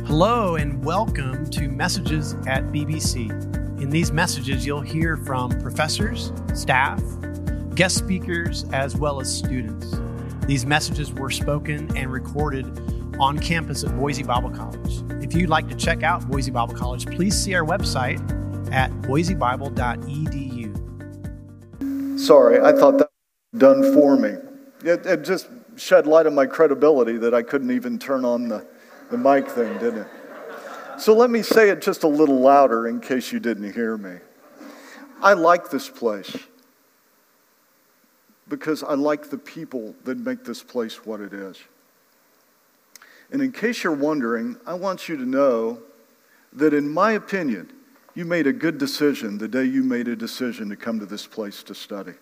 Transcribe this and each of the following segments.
Hello and welcome to Messages at BBC. In these messages, you'll hear from professors, staff, guest speakers, as well as students. These messages were spoken and recorded on campus at Boise Bible College. If you'd like to check out Boise Bible College, please see our website at boisebible.edu. Sorry, I thought that was done for me. It just shed light on my credibility that I couldn't even turn on the mic thing, didn't it? So let me say it just a little louder in case you didn't hear me. I like this place because I like the people that make this place what it is. And in case you're wondering, I want you to know that in my opinion, you made a good decision the day you made a decision to come to this place to study.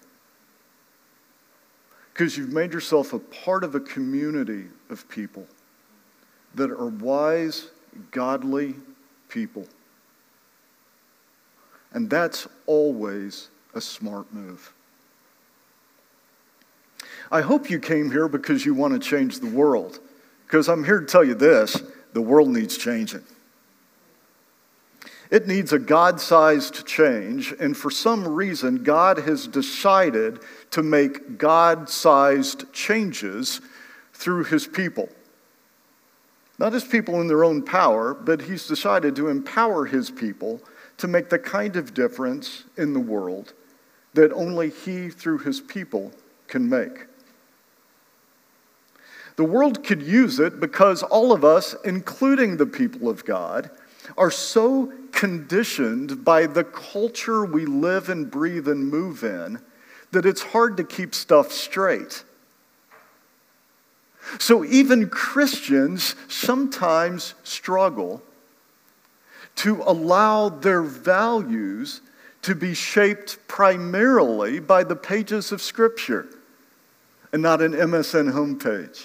Because you've made yourself a part of a community of people that are wise, godly people. And that's always a smart move. I hope you came here because you want to change the world. Because I'm here to tell you this, the world needs changing. It needs a God-sized change, and for some reason, God has decided to make God-sized changes through His people. Not His people in their own power, but He's decided to empower His people to make the kind of difference in the world that only He, through His people, can make. The world could use it because all of us, including the people of God, are so conditioned by the culture we live and breathe and move in that it's hard to keep stuff straight. So even Christians sometimes struggle to allow their values to be shaped primarily by the pages of Scripture and not an MSN homepage.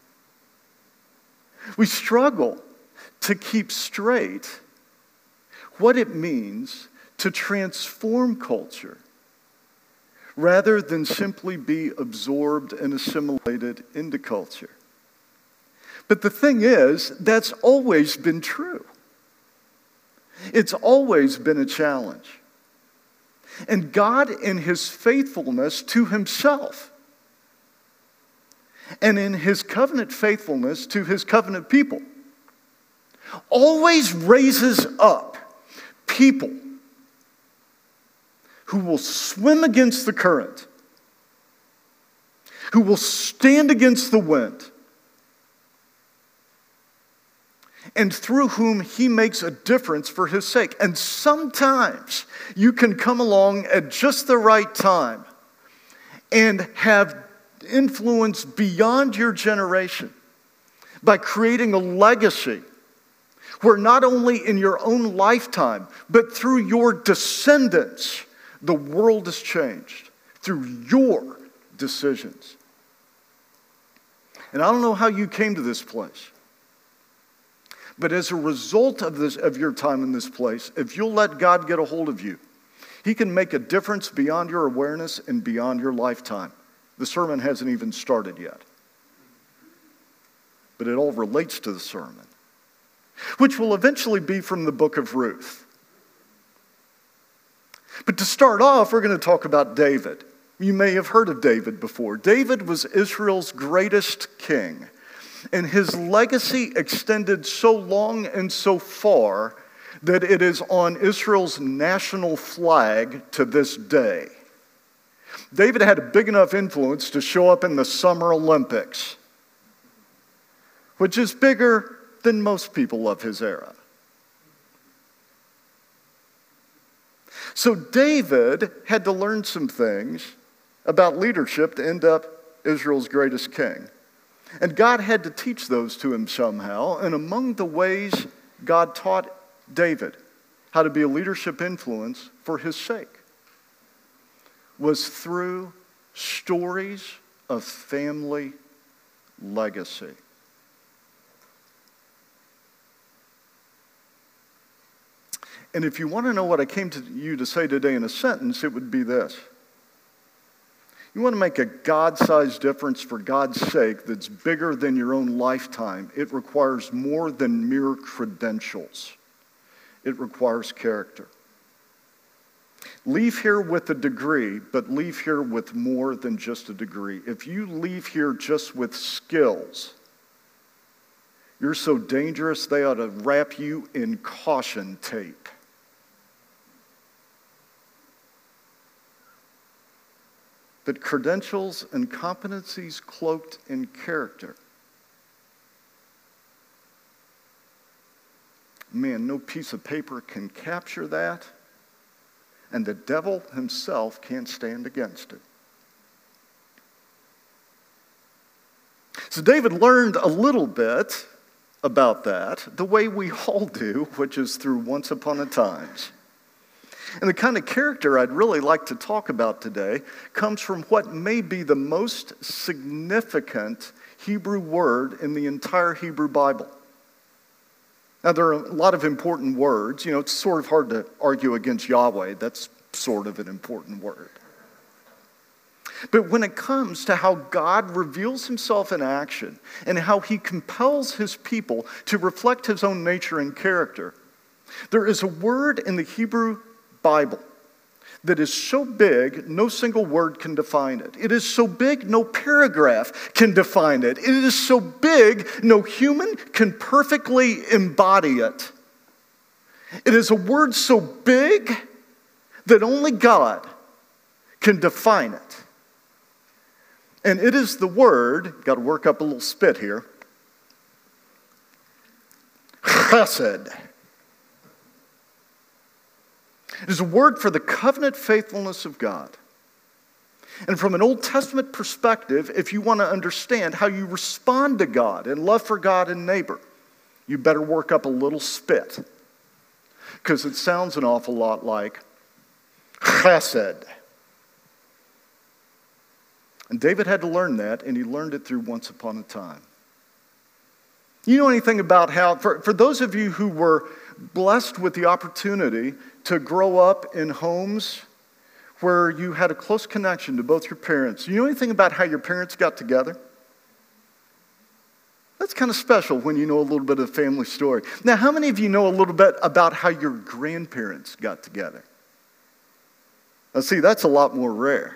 We struggle to keep straight what it means to transform culture rather than simply be absorbed and assimilated into culture. But the thing is, that's always been true. It's always been a challenge. And God, in His faithfulness to Himself, and in His covenant faithfulness to His covenant people, always raises up people who will swim against the current, who will stand against the wind, and through whom He makes a difference for His sake. And sometimes you can come along at just the right time and have influence beyond your generation by creating a legacy where not only in your own lifetime, but through your descendants, the world is changed through your decisions. And I don't know how you came to this place, but as a result of your time in this place, if you'll let God get a hold of you, He can make a difference beyond your awareness and beyond your lifetime. The sermon hasn't even started yet, but it all relates to the sermon, which will eventually be from the book of Ruth. But to start off, we're going to talk about David. You may have heard of David before. David was Israel's greatest king, and his legacy extended so long and so far that it is on Israel's national flag to this day. David had a big enough influence to show up in the Summer Olympics, which is bigger than most people of his era. So David had to learn some things about leadership to end up Israel's greatest king. And God had to teach those to him somehow. And among the ways God taught David how to be a leadership influence for His sake was through stories of family legacy. And if you want to know what I came to you to say today in a sentence, it would be this. You want to make a God-sized difference for God's sake that's bigger than your own lifetime. It requires more than mere credentials. It requires character. Leave here with a degree, but leave here with more than just a degree. If you leave here just with skills, you're so dangerous they ought to wrap you in caution tape. But credentials and competencies cloaked in character. Man, no piece of paper can capture that, and the devil himself can't stand against it. So David learned a little bit about that, the way we all do, which is through once upon a times. And the kind of character I'd really like to talk about today comes from what may be the most significant Hebrew word in the entire Hebrew Bible. Now, there are a lot of important words. You know, it's sort of hard to argue against Yahweh. That's sort of an important word. But when it comes to how God reveals himself in action and how he compels his people to reflect his own nature and character, there is a word in the Hebrew Bible that is so big, no single word can define it. It is so big, no paragraph can define it. It is so big, no human can perfectly embody it. It is a word so big that only God can define it. And it is the word, got to work up a little spit here, chesed. It is a word for the covenant faithfulness of God. And from an Old Testament perspective, if you want to understand how you respond to God and love for God and neighbor, you better work up a little spit. Because it sounds an awful lot like chesed. And David had to learn that, and he learned it through Once Upon a Time. You know anything about how, for those of you who were blessed with the opportunity to grow up in homes where you had a close connection to both your parents, you know anything about how your parents got together? That's kind of special when you know a little bit of the family story. Now, how many of you know a little bit about how your grandparents got together? Now, see, that's a lot more rare.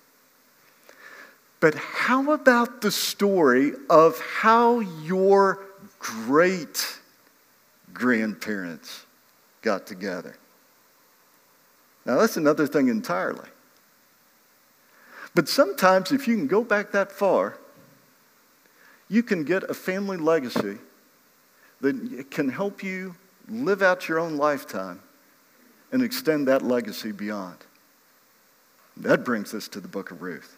But how about the story of how your great-grandparents got together? Now, that's another thing entirely. But sometimes, if you can go back that far, you can get a family legacy that can help you live out your own lifetime and extend that legacy beyond. That brings us to the book of Ruth.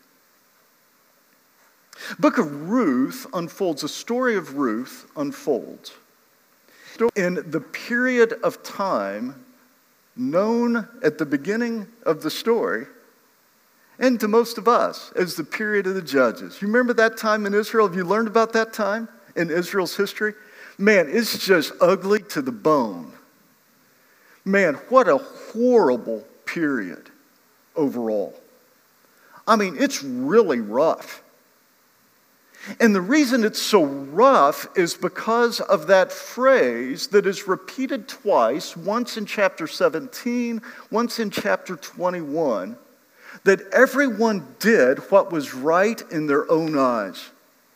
Book of Ruth unfolds, the story of Ruth unfolds in the period of time known at the beginning of the story and to most of us as the period of the Judges. You remember that time in Israel? Have you learned about that time in Israel's history? Man, it's just ugly to the bone. Man, what a horrible period overall. I mean, it's really rough. And the reason it's so rough is because of that phrase that is repeated twice, once in chapter 17, once in chapter 21, that everyone did what was right in their own eyes.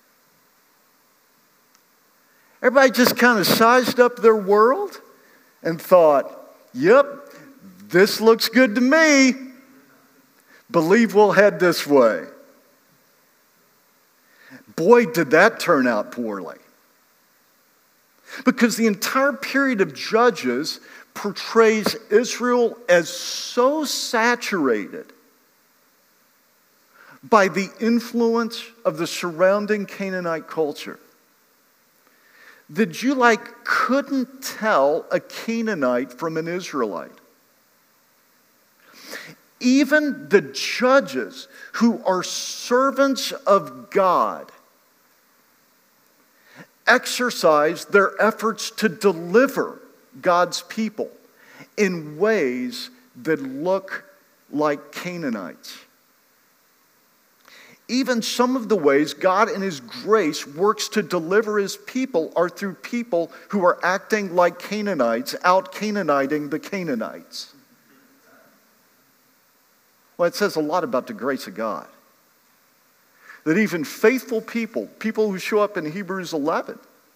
Everybody just kind of sized up their world and thought, yep, this looks good to me. Believe we'll head this way. Boy, did that turn out poorly. Because the entire period of Judges portrays Israel as so saturated by the influence of the surrounding Canaanite culture that you couldn't tell a Canaanite from an Israelite. Even the judges who are servants of God exercise their efforts to deliver God's people in ways that look like Canaanites. even some of the ways God in his grace works to deliver his people are through people who are acting like Canaanites, out Canaaniting the Canaanites. Well, it says a lot about the grace of God. That even faithful people who show up in Hebrews 11,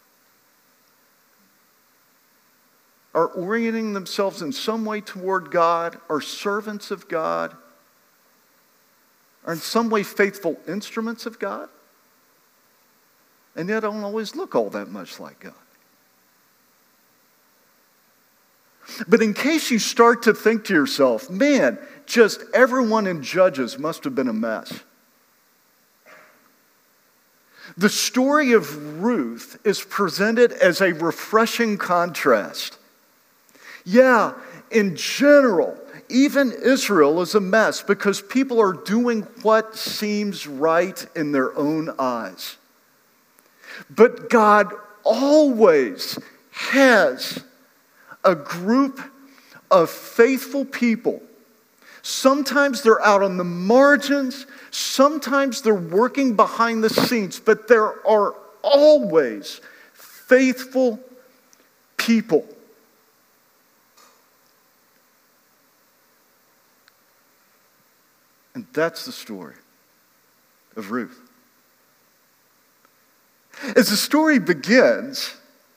are orienting themselves in some way toward God, are servants of God, are in some way faithful instruments of God, and yet don't always look all that much like God. But in case you start to think to yourself, man, just everyone in Judges must have been a mess. The story of Ruth is presented as a refreshing contrast. Yeah, in general, even Israel is a mess because people are doing what seems right in their own eyes. But God always has a group of faithful people. Sometimes they're out on the margins, sometimes they're working behind the scenes, but there are always faithful people. And that's the story of Ruth. As the story begins,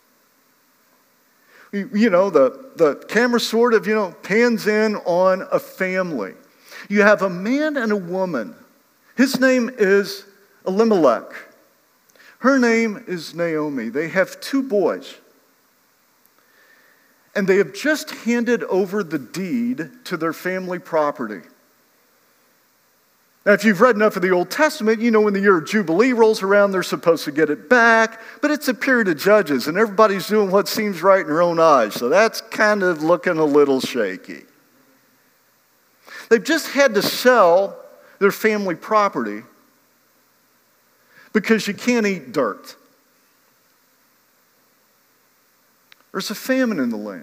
the camera sort of, pans in on a family. You have a man and a woman. His name is Elimelech. Her name is Naomi. They have 2 boys. And they have just handed over the deed to their family property. Now, if you've read enough of the Old Testament, you know when the year of Jubilee rolls around, they're supposed to get it back. But it's a period of judges, and everybody's doing what seems right in their own eyes. So that's kind of looking a little shaky. They've just had to sell their family property because you can't eat dirt. There's a famine in the land.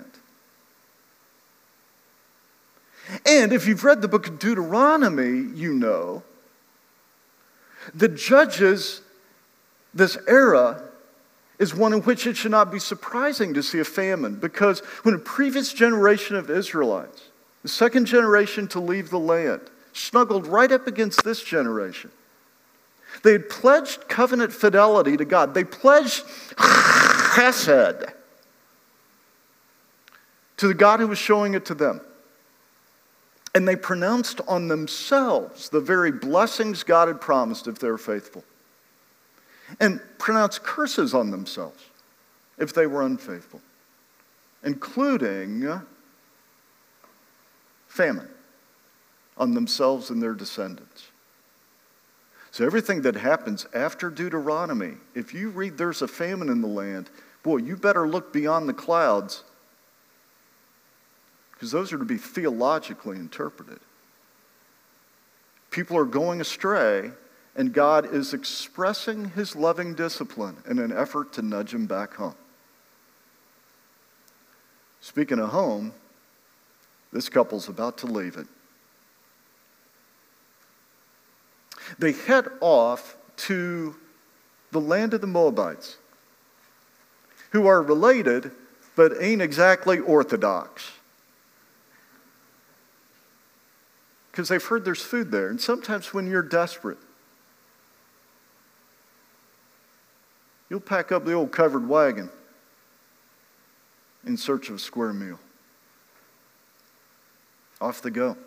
And if you've read the book of Deuteronomy, you know the Judges, this era, is one in which it should not be surprising to see a famine, because when a previous generation of Israelites, the second generation to leave the land, snuggled right up against this generation, they had pledged covenant fidelity to God. They pledged chesed to the God who was showing it to them. And they pronounced on themselves the very blessings God had promised if they were faithful. And pronounced curses on themselves if they were unfaithful, including famine on themselves and their descendants. So everything that happens after Deuteronomy, if you read there's a famine in the land, boy, you better look beyond the clouds, because those are to be theologically interpreted. People are going astray, and God is expressing his loving discipline in an effort to nudge them back home. Speaking of home, this couple's about to leave it. They head off to the land of the Moabites, who are related but ain't exactly orthodox. Because they've heard there's food there. And sometimes when you're desperate, you'll pack up the old covered wagon in search of a square meal. Off they go.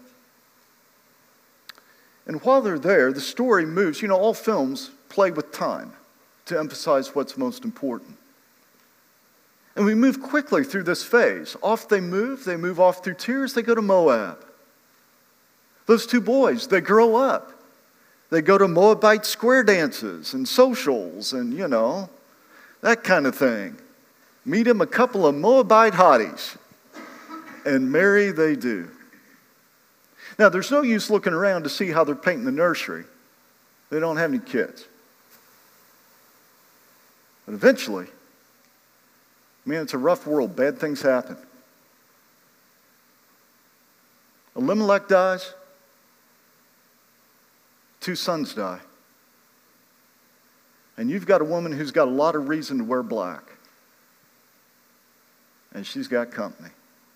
And while they're there, the story moves. All films play with time to emphasize what's most important. And we move quickly through this phase. Off they move off through tears, they go to Moab. Those 2 boys, they grow up. They go to Moabite square dances and socials and, that kind of thing. Meet them a couple of Moabite hotties. And marry they do. Now, there's no use looking around to see how they're painting the nursery. They don't have any kids. But eventually, man, it's a rough world. Bad things happen. Elimelech dies. 2 sons die. And you've got a woman who's got a lot of reason to wear black. And she's got company.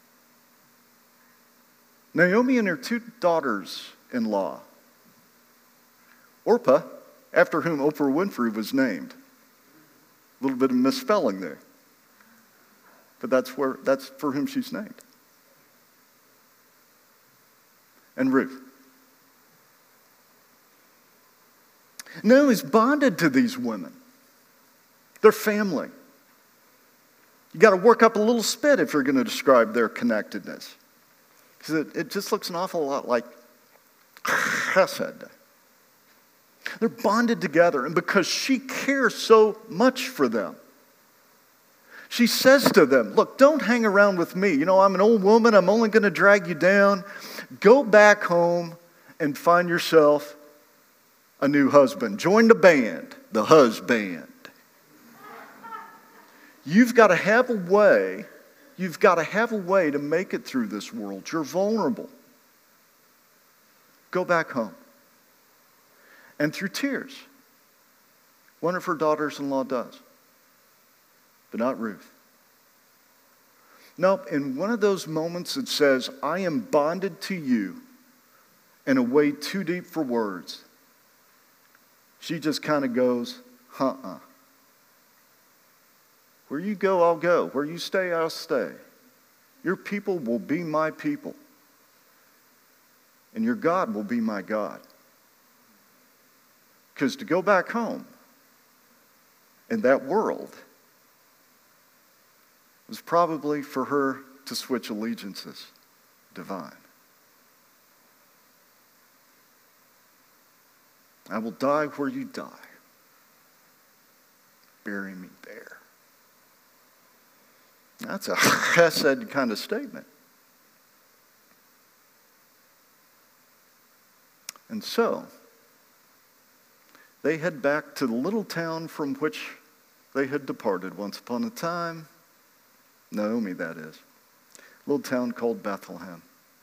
Naomi and her 2 daughters-in-law. Orpah, after whom Oprah Winfrey was named. A little bit of misspelling there. But that's for whom she's named. And Ruth. Naomi's bonded to these women. They're family. You got to work up a little spit if you're going to describe their connectedness. Because it just looks an awful lot like chesed. They're bonded together, and because she cares so much for them, she says to them, look, don't hang around with me. You know, I'm an old woman. I'm only going to drag you down. Go back home and find yourself a new husband. Join the band, the husband. You've got to have a way. You've got to have a way to make it through this world. You're vulnerable. Go back home. And through tears, one of her daughters-in-law does. But not Ruth. Nope, in one of those moments it says, I am bonded to you in a way too deep for words. She just kind of goes, Where you go, I'll go. Where you stay, I'll stay. Your people will be my people. And your God will be my God. Because to go back home in that world was probably for her to switch allegiances divine. I will die where you die. Bury me there. That's a chesed kind of statement. And so, they head back to the little town from which they had departed once upon a time. Naomi, that is. A little town called Bethlehem.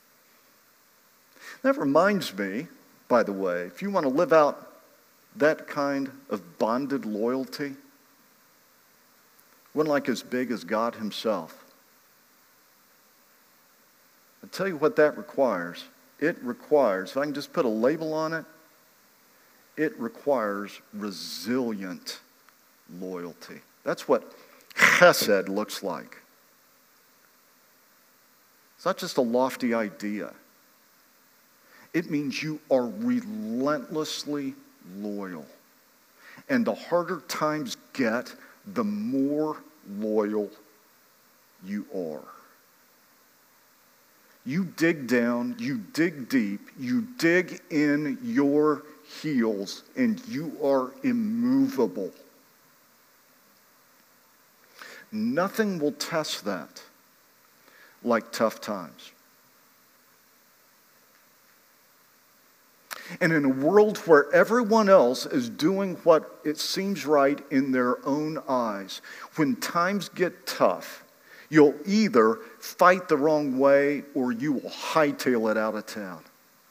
That reminds me, by the way, if you want to live out that kind of bonded loyalty, one like as big as God himself, I'll tell you what that requires. It requires, if I can just put a label on it, it requires resilient loyalty. That's what chesed looks like. It's not just a lofty idea. It means you are relentlessly loyal. And the harder times get, the more loyal you are. You dig down, you dig deep, you dig in your heels, and you are immovable. Nothing will test that like tough times. And in a world where everyone else is doing what it seems right in their own eyes, when times get tough, you'll either fight the wrong way or you will hightail it out of town.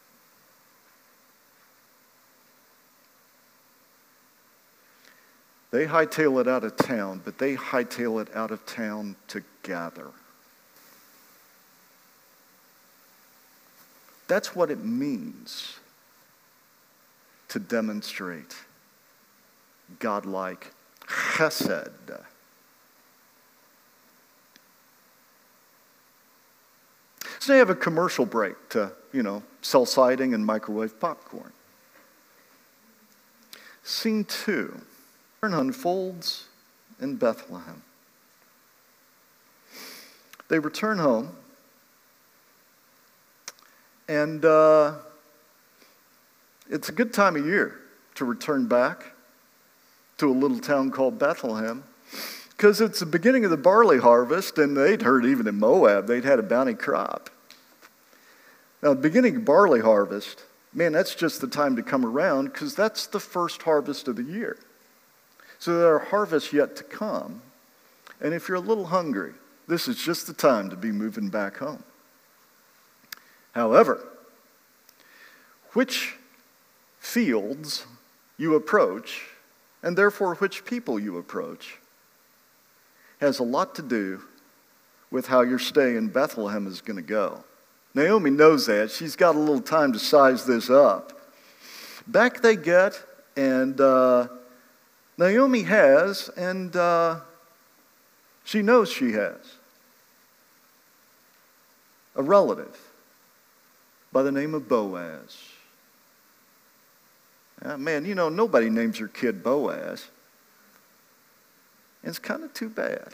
They hightail it out of town, but they hightail it out of town together. That's what it means to demonstrate godlike chesed. So they have a commercial break to, sell siding and microwave popcorn. Scene 2 unfolds in Bethlehem. They return home, and it's a good time of year to return back to a little town called Bethlehem, because it's the beginning of the barley harvest, and they'd heard even in Moab they'd had a bounty crop. Now, the beginning of barley harvest, man, that's just the time to come around, because that's the first harvest of the year. So there are harvests yet to come, and if you're a little hungry, this is just the time to be moving back home. However, which fields you approach and therefore which people you approach, has a lot to do with how your stay in Bethlehem is going to go. Naomi knows that. She's got a little time to size this up. Back they get, and Naomi has, and she knows she has, a relative by the name of Boaz. Man, you know, nobody names your kid Boaz. And it's kind of too bad.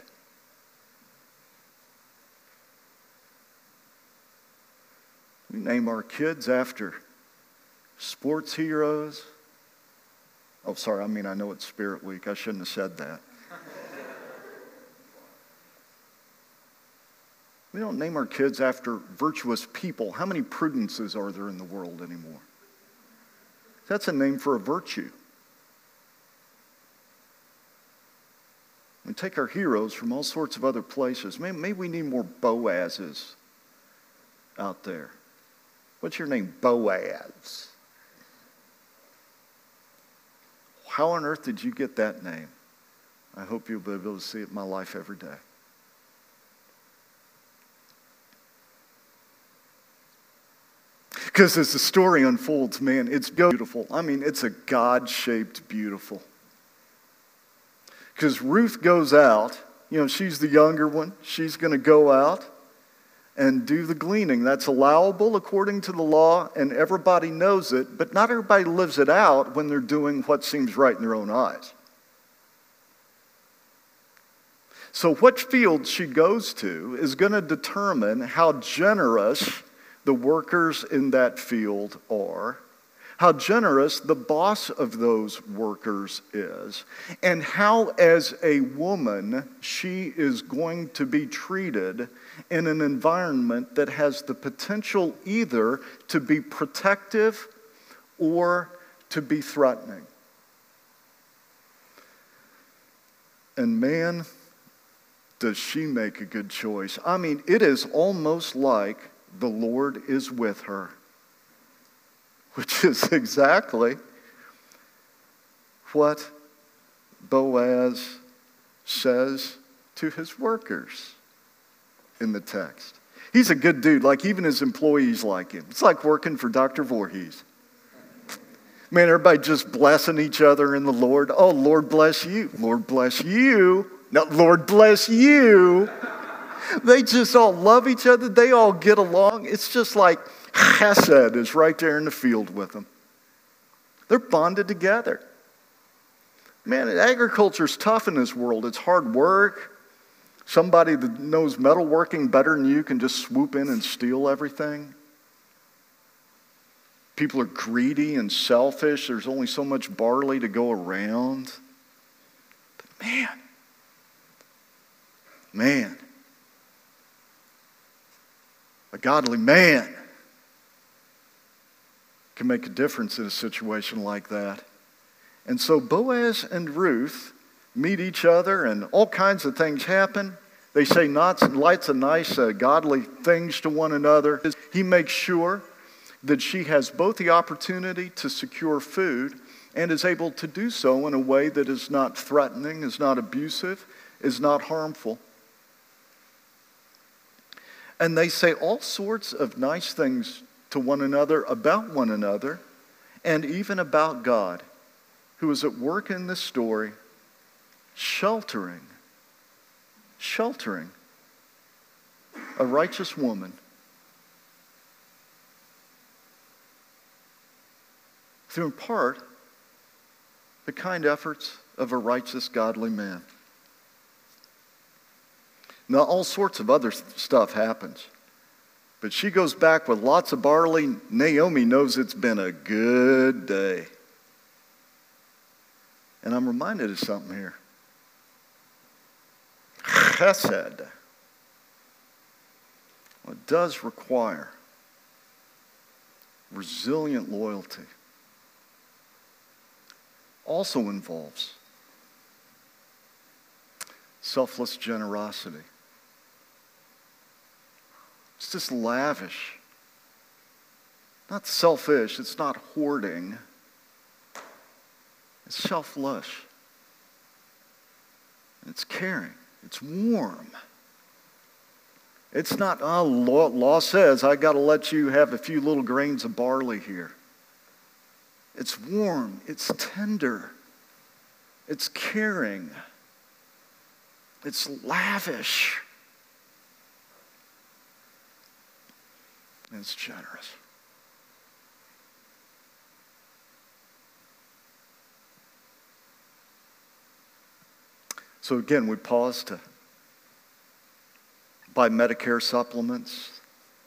We name our kids after sports heroes. Oh, sorry, I know it's Spirit Week. I shouldn't have said that. We don't name our kids after virtuous people. How many Prudences are there in the world anymore? That's a name for a virtue. We take our heroes from all sorts of other places. Maybe we need more Boazes out there. What's your name? Boaz. How on earth did you get that name? I hope you'll be able to see it in my life every day. Because as the story unfolds, man, it's beautiful. It's a God-shaped beautiful. Because Ruth goes out, she's the younger one. She's going to go out and do the gleaning. That's allowable according to the law, and everybody knows it, but not everybody lives it out when they're doing what seems right in their own eyes. So what field she goes to is going to determine how generous the workers in that field are, how generous the boss of those workers is, and how, as a woman, she is going to be treated in an environment that has the potential either to be protective or to be threatening. And man, does she make a good choice. It is almost like the Lord is with her, which is exactly what Boaz says to his workers in the text. He's a good dude. Even his employees like him. It's like working for Dr. Voorhees. Man, everybody just blessing each other in the Lord. Oh, Lord bless you. Lord bless you. No, Lord bless you. They just all love each other. They all get along. It's just like Chesed is right there in the field with them. They're bonded together. Man, agriculture's tough in this world. It's hard work. Somebody that knows metalworking better than you can just swoop in and steal everything. People are greedy and selfish. There's only so much barley to go around. But man, a godly man can make a difference in a situation like that. And so Boaz and Ruth meet each other, and all kinds of things happen. They say lots of nice, godly things to one another. He makes sure that she has both the opportunity to secure food and is able to do so in a way that is not threatening, is not abusive, is not harmful. And they say all sorts of nice things to one another, about one another, and even about God, who is at work in this story, sheltering a righteous woman through, in part, the kind efforts of a righteous, godly man. Now, all sorts of other stuff happens. But she goes back with lots of barley. Naomi knows it's been a good day. And I'm reminded of something here. Chesed. Well, it does require resilient loyalty. Also involves selfless generosity. It's just lavish. Not selfish. It's not hoarding. It's selfless. It's caring. It's warm. It's not, law says I got to let you have a few little grains of barley here. It's warm. It's tender. It's caring. It's lavish. And it's generous. So again, we pause to buy Medicare supplements,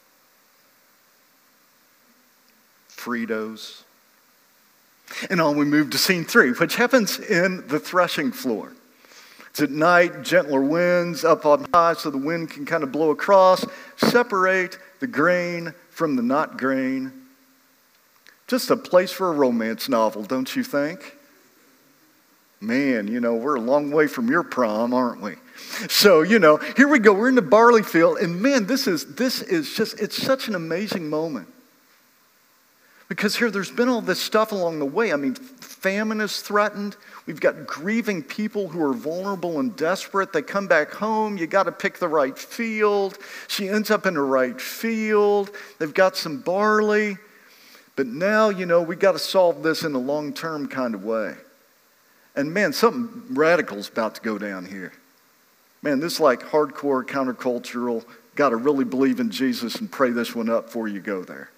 Fritos, and on we move to scene 3, which happens in the threshing floor. It's at night, gentler winds up on high so the wind can kind of blow across, separate the grain from the not grain. Just a place for a romance novel, don't you think? Man, we're a long way from your prom, aren't we? So, here we go. We're in the barley field, and man, this is just, it's such an amazing moment. Because here, there's been all this stuff along the way. I mean, famine is threatened. We've got grieving people who are vulnerable and desperate. They come back home. You got to pick the right field. She ends up in the right field. They've got some barley. But now, we got to solve this in a long-term kind of way. And man, something radical's about to go down here. Man, this is like hardcore, countercultural. Got to really believe in Jesus and pray this one up before you go there.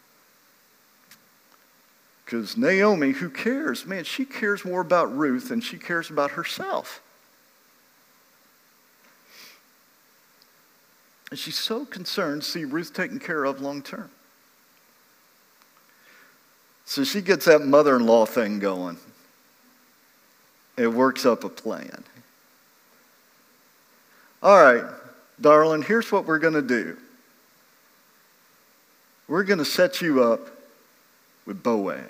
Because Naomi, who cares? Man, she cares more about Ruth than she cares about herself. And she's so concerned to see Ruth taken care of long term. So she gets that mother-in-law thing going. It works up a plan. All right, darling, here's what we're going to do. We're going to set you up with Boaz.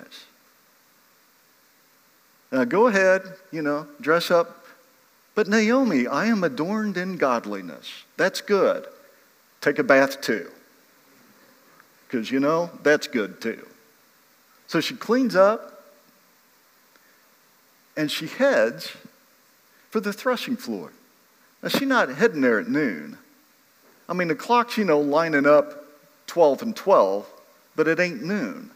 Now go ahead, dress up. But Naomi, I am adorned in godliness. That's good. Take a bath too. Because, that's good too. So she cleans up and she heads for the threshing floor. Now she's not heading there at noon. I mean, the clock's, lining up 12 and 12, but it ain't noon.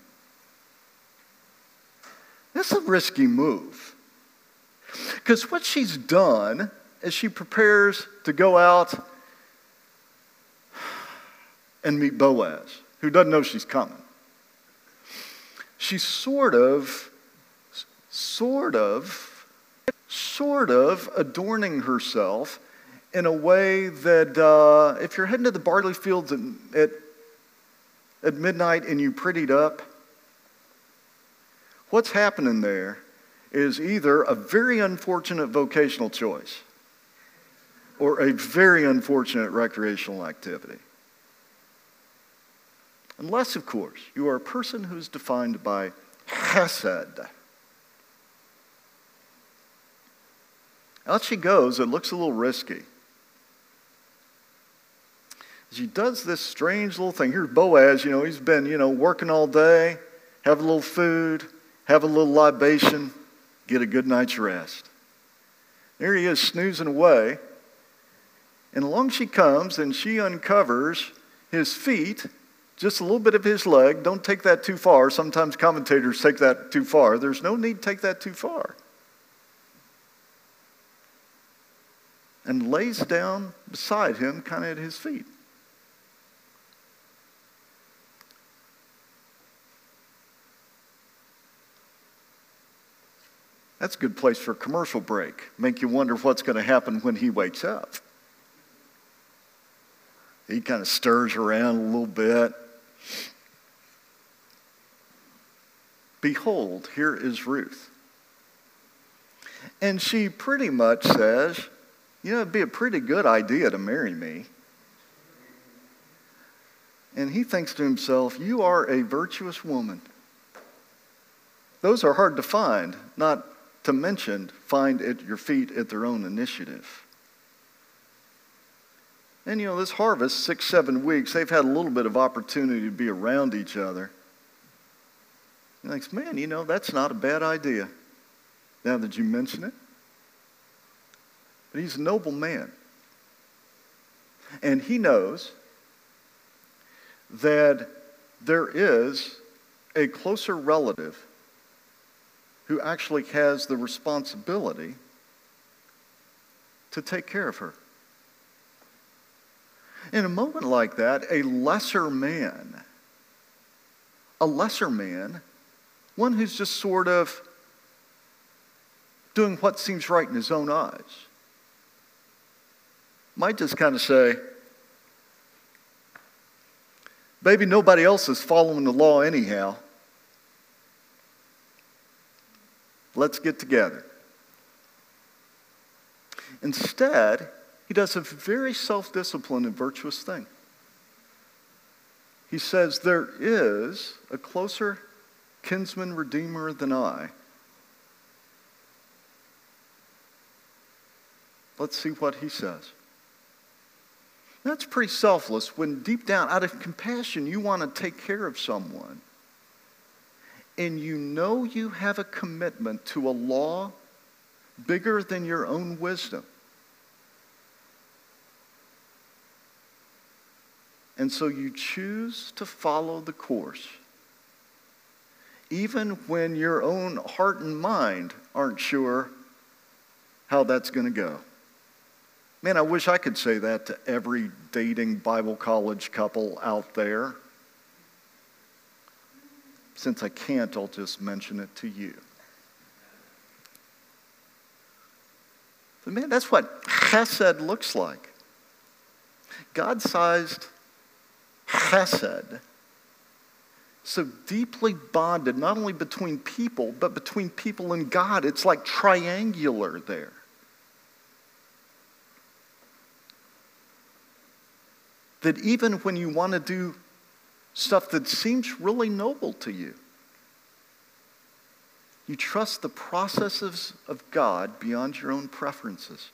That's a risky move. Because what she's done is she prepares to go out and meet Boaz, who doesn't know she's coming. She's sort of adorning herself in a way that if you're heading to the barley fields at midnight and you prettied up, what's happening there is either a very unfortunate vocational choice or a very unfortunate recreational activity. Unless, of course, you are a person who's defined by chesed. Out she goes. It looks a little risky. She does this strange little thing. Here's Boaz, he's been, working all day, have a little food, have a little libation, get a good night's rest. There he is snoozing away. And along she comes and she uncovers his feet, just a little bit of his leg. Don't take that too far. Sometimes commentators take that too far. There's no need to take that too far. And lays down beside him, kind of at his feet. That's a good place for a commercial break. Make you wonder what's going to happen when he wakes up. He kind of stirs around a little bit. Behold, here is Ruth. And she pretty much says, it'd be a pretty good idea to marry me. And he thinks to himself, you are a virtuous woman. Those are hard to find, not to mention find at your feet at their own initiative. And this harvest, 6-7 weeks, they've had a little bit of opportunity to be around each other. He thinks, man, that's not a bad idea, now that you mention it. But he's a noble man. And he knows that there is a closer relative who actually has the responsibility to take care of her. In a moment like that, a lesser man, one who's just sort of doing what seems right in his own eyes, might just kind of say, baby, nobody else is following the law anyhow. Let's get together. Instead, he does a very self-disciplined and virtuous thing. He says, there is a closer kinsman redeemer than I. Let's see what he says. That's pretty selfless when deep down, out of compassion, you want to take care of someone. And you know you have a commitment to a law bigger than your own wisdom. And so you choose to follow the course, even when your own heart and mind aren't sure how that's going to go. Man, I wish I could say that to every dating Bible college couple out there. Since I can't, I'll just mention it to you. But man, that's what chesed looks like. God-sized chesed, so deeply bonded, not only between people, but between people and God. It's like triangular there. That even when you want to do stuff that seems really noble to you, you trust the processes of God beyond your own preferences.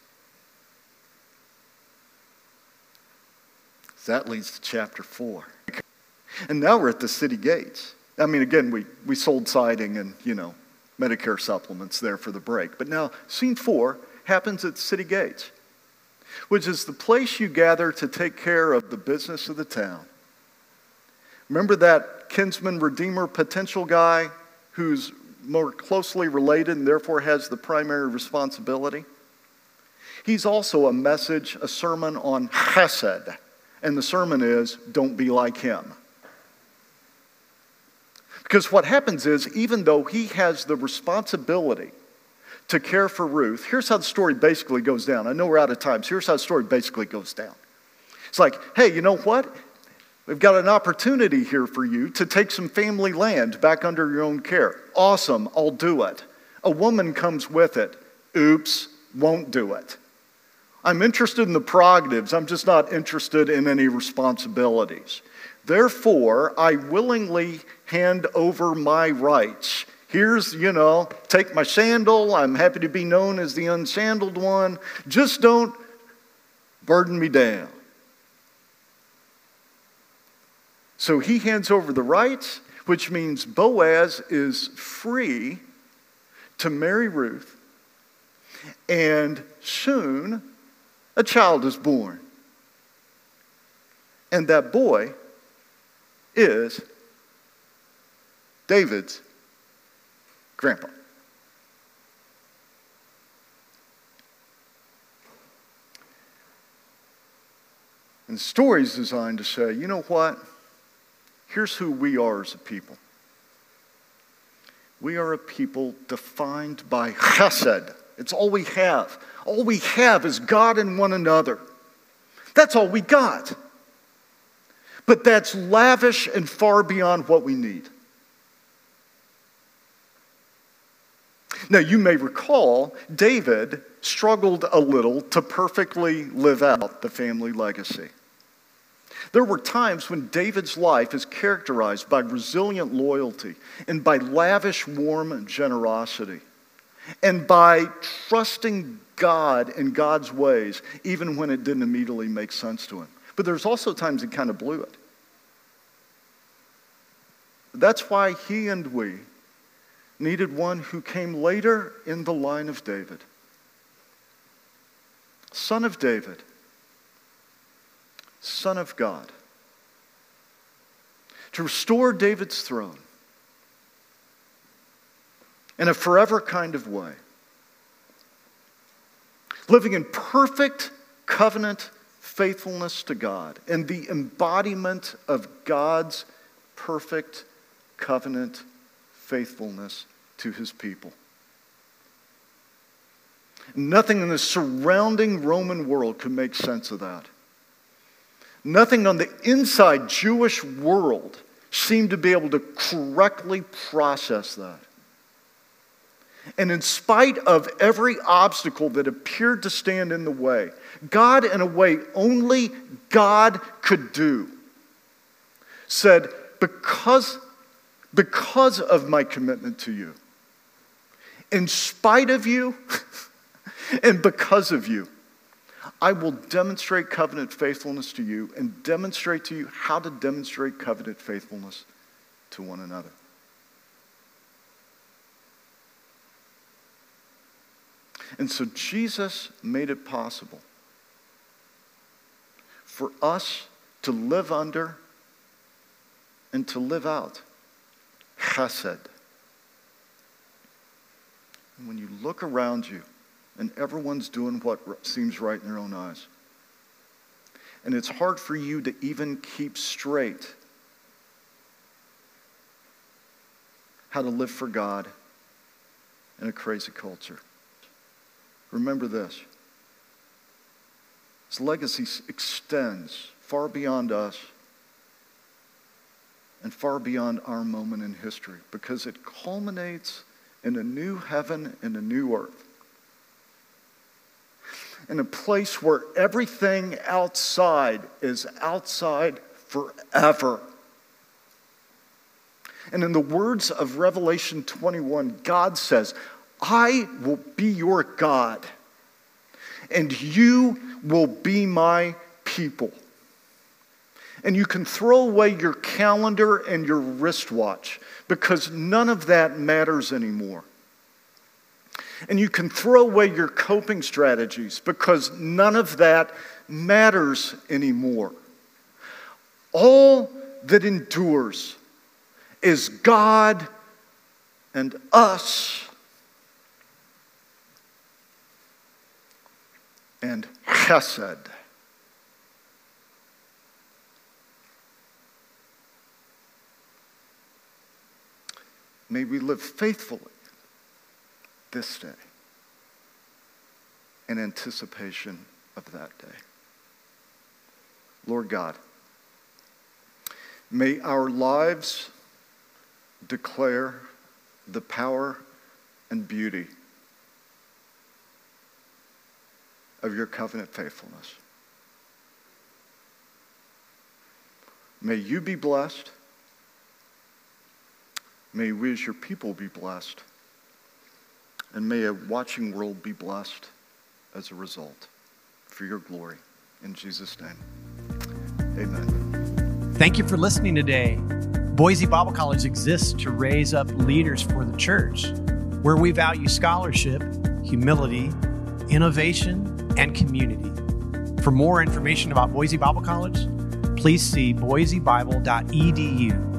That leads to chapter 4. And now we're at the city gates. I mean, again, we sold siding and, Medicare supplements there for the break. But now, scene 4 happens at city gates, which is the place you gather to take care of the business of the town. Remember that kinsman redeemer potential guy who's more closely related and therefore has the primary responsibility? He's also a sermon on chesed. And the sermon is, don't be like him. Because what happens is, even though he has the responsibility to care for Ruth, here's how the story basically goes down. I know we're out of time, so here's how the story basically goes down. It's like, hey, you know what? We've got an opportunity here for you to take some family land back under your own care. Awesome, I'll do it. A woman comes with it. Oops, won't do it. I'm interested in the prerogatives. I'm just not interested in any responsibilities. Therefore, I willingly hand over my rights. Here's, take my sandal. I'm happy to be known as the unsandaled one. Just don't burden me down. So he hands over the rights, which means Boaz is free to marry Ruth. And soon, a child is born. And that boy is David's grandpa. And the story is designed to say, you know what? Here's who we are as a people. We are a people defined by chesed. It's all we have. All we have is God and one another. That's all we got. But that's lavish and far beyond what we need. Now, you may recall, David struggled a little to perfectly live out the family legacy. There were times when David's life is characterized by resilient loyalty and by lavish, warm generosity and by trusting God and God's ways, even when it didn't immediately make sense to him. But there's also times he kind of blew it. That's why he and we needed one who came later in the line of David. Son of David, Son of God, to restore David's throne in a forever kind of way, living in perfect covenant faithfulness to God and the embodiment of God's perfect covenant faithfulness to his people. Nothing in the surrounding Roman world could make sense of that. Nothing on the inside Jewish world seemed to be able to correctly process that. And in spite of every obstacle that appeared to stand in the way, God, in a way only God could do, said, because of my commitment to you, in spite of you, and because of you, I will demonstrate covenant faithfulness to you and demonstrate to you how to demonstrate covenant faithfulness to one another. And so Jesus made it possible for us to live under and to live out chesed. And when you look around you and everyone's doing what seems right in their own eyes, and it's hard for you to even keep straight how to live for God in a crazy culture, remember this. His legacy extends far beyond us and far beyond our moment in history, because it culminates in a new heaven and a new earth, in a place where everything outside is outside forever. And in the words of Revelation 21, God says, I will be your God, and you will be my people. And you can throw away your calendar and your wristwatch, because none of that matters anymore. And you can throw away your coping strategies, because none of that matters anymore. All that endures is God and us and chesed. May we live faithfully this day in anticipation of that day. Lord God, may our lives declare the power and beauty of your covenant faithfulness. May you be blessed. May we as your people be blessed. And may a watching world be blessed as a result, for your glory. In Jesus' name, amen. Thank you for listening today. Boise Bible College exists to raise up leaders for the church, where we value scholarship, humility, innovation, and community. For more information about Boise Bible College, please see boisebible.edu.